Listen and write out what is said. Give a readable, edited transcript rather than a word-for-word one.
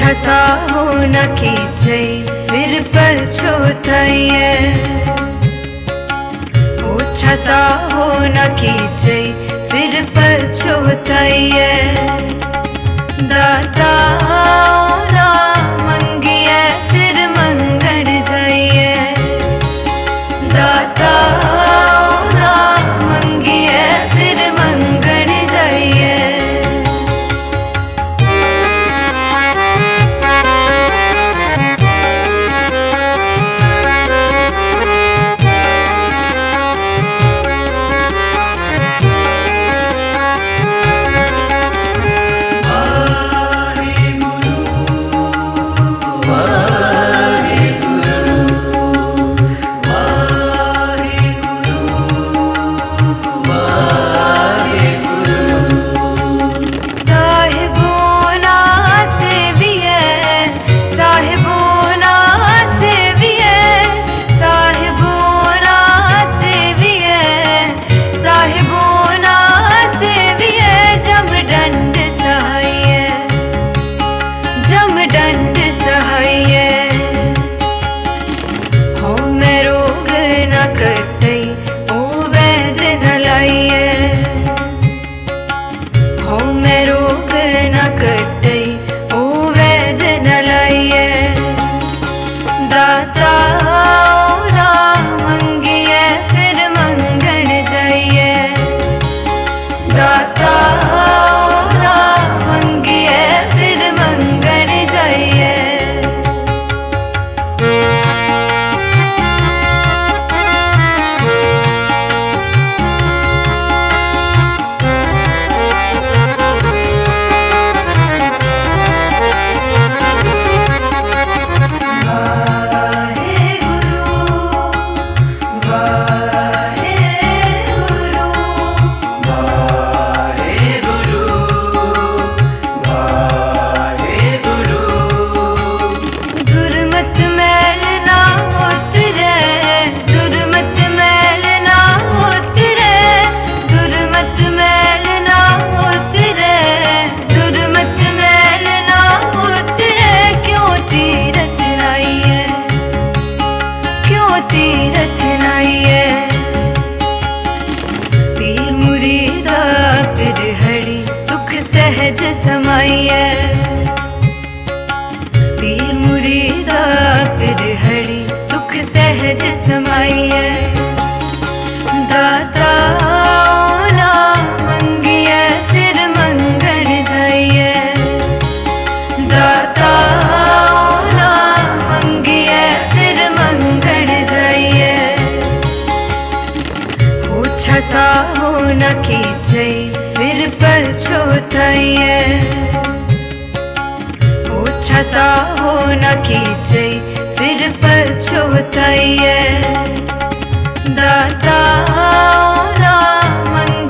ओछा सा हो न खींचे फिर पछोताइए, ओछा सा हो न खींचे फिर पछोताइए। दाता ना मंगिए फिर मंगण जाइए, दाता ना मंगिए फिर मंगण जाइए। दंड सहाइए हो मैं रोग न कटे ओ वैद न लाइए, हो मैं रोग न कटे ओ वैद न लाइए। दाता ना मंगिए फिर मंगण जाइए, दाता ना मंगिए फिर मंगण जाइए। तीरथ नाइए पीर मुरीदा पिर हड़ी सुख सहज समाइए, पीर मुरीदा पिर हड़ी सुख सहज समाइए। दाता ना मंगिए फिर मंगण जाइए, दाता ना मंगिए फिर मंगण जाइए। ओछा सा हो न खींचे फिर पछोताइए, ओछा सा हो न खींचे फिर पछोताइए। दाता ना मंगिए